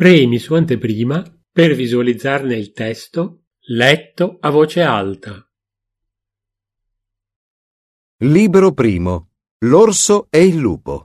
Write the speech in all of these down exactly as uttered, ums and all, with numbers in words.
Premi su anteprima per visualizzarne il testo letto a voce alta. Libro primo. L'orso e il lupo.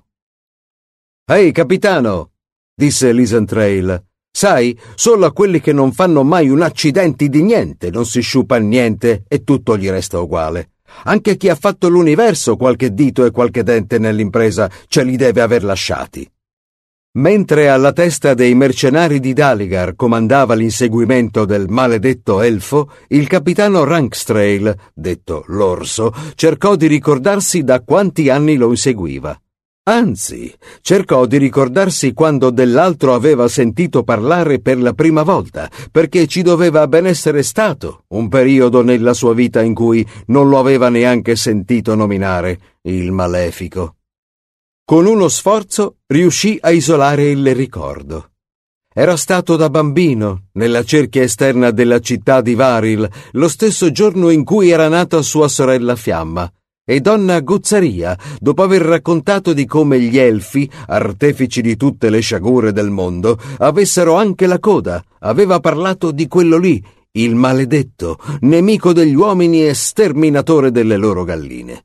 «Ehi, capitano!» disse Lisantrail. «Sai, solo a quelli che non fanno mai un accidenti di niente non si sciupa niente e tutto gli resta uguale. Anche chi ha fatto l'universo qualche dito e qualche dente nell'impresa ce li deve aver lasciati». Mentre alla testa dei mercenari di Daligar comandava l'inseguimento del maledetto elfo, il capitano Rankstrail, detto l'orso, cercò di ricordarsi da quanti anni lo inseguiva. Anzi, cercò di ricordarsi quando dell'altro aveva sentito parlare per la prima volta, perché ci doveva ben essere stato un periodo nella sua vita in cui non lo aveva neanche sentito nominare, il malefico. Con uno sforzo riuscì a isolare il ricordo. Era stato da bambino, nella cerchia esterna della città di Varil, lo stesso giorno in cui era nata sua sorella Fiamma, e donna Guzzaria, dopo aver raccontato di come gli elfi, artefici di tutte le sciagure del mondo, avessero anche la coda, aveva parlato di quello lì, il maledetto, nemico degli uomini e sterminatore delle loro galline.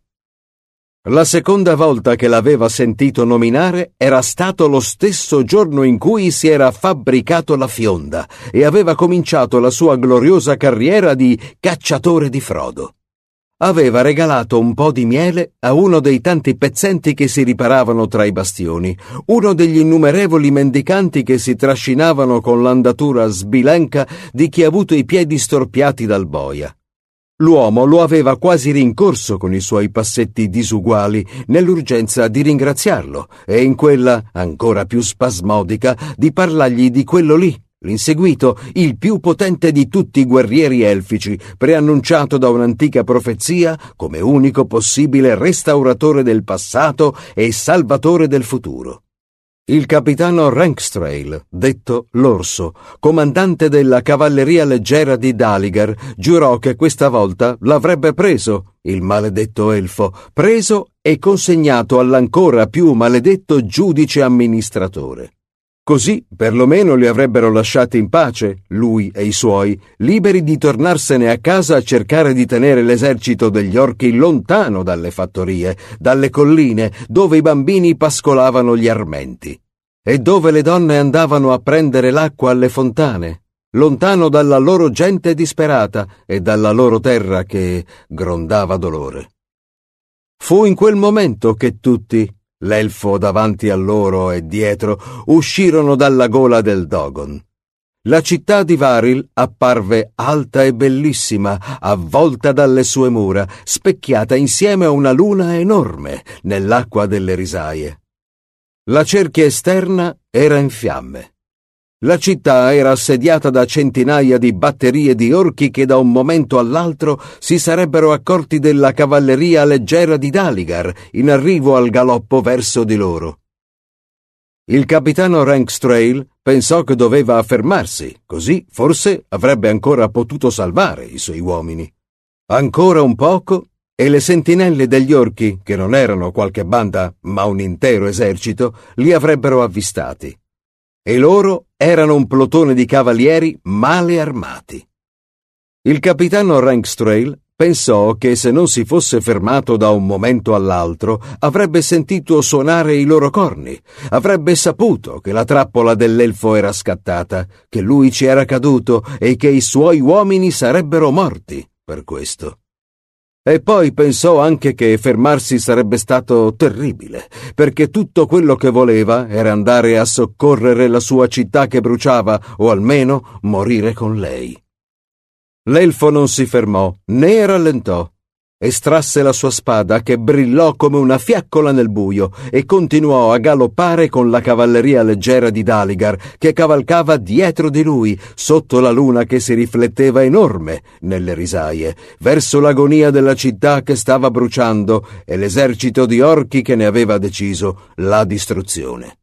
La seconda volta che l'aveva sentito nominare era stato lo stesso giorno in cui si era fabbricato la fionda e aveva cominciato la sua gloriosa carriera di cacciatore di Frodo. Aveva regalato un po' di miele a uno dei tanti pezzenti che si riparavano tra i bastioni, uno degli innumerevoli mendicanti che si trascinavano con l'andatura sbilenca di chi ha avuto i piedi storpiati dal boia. L'uomo lo aveva quasi rincorso con i suoi passetti disuguali nell'urgenza di ringraziarlo e in quella, ancora più spasmodica, di parlargli di quello lì, l'inseguito, il più potente di tutti i guerrieri elfici, preannunciato da un'antica profezia come unico possibile restauratore del passato e salvatore del futuro. Il capitano Rankstrail, detto l'orso, comandante della cavalleria leggera di Daligar, giurò che questa volta l'avrebbe preso, il maledetto elfo, preso e consegnato all'ancora più maledetto giudice amministratore. Così perlomeno li avrebbero lasciati in pace, lui e i suoi, liberi di tornarsene a casa a cercare di tenere l'esercito degli orchi lontano dalle fattorie, dalle colline, dove i bambini pascolavano gli armenti, e dove le donne andavano a prendere l'acqua alle fontane, lontano dalla loro gente disperata e dalla loro terra che grondava dolore. Fu in quel momento che tutti, l'elfo davanti a loro e dietro, uscirono dalla gola del Dogon. La città di Varil apparve alta e bellissima, avvolta dalle sue mura, specchiata insieme a una luna enorme nell'acqua delle risaie. La cerchia esterna era in fiamme. La città era assediata da centinaia di batterie di orchi che da un momento all'altro si sarebbero accorti della cavalleria leggera di Daligar in arrivo al galoppo verso di loro. Il capitano Rankstrail pensò che doveva fermarsi, così forse avrebbe ancora potuto salvare i suoi uomini. Ancora un poco e le sentinelle degli orchi, che non erano qualche banda ma un intero esercito, li avrebbero avvistati. E loro erano un plotone di cavalieri male armati. Il capitano Rankstrail pensò che se non si fosse fermato da un momento all'altro avrebbe sentito suonare i loro corni, avrebbe saputo che la trappola dell'elfo era scattata, che lui ci era caduto e che i suoi uomini sarebbero morti per questo. E poi pensò anche che fermarsi sarebbe stato terribile, perché tutto quello che voleva era andare a soccorrere la sua città che bruciava, o almeno morire con lei. L'elfo non si fermò, né rallentò. Estrasse la sua spada che brillò come una fiaccola nel buio e continuò a galoppare con la cavalleria leggera di Daligar che cavalcava dietro di lui sotto la luna che si rifletteva enorme nelle risaie verso l'agonia della città che stava bruciando e l'esercito di orchi che ne aveva deciso la distruzione.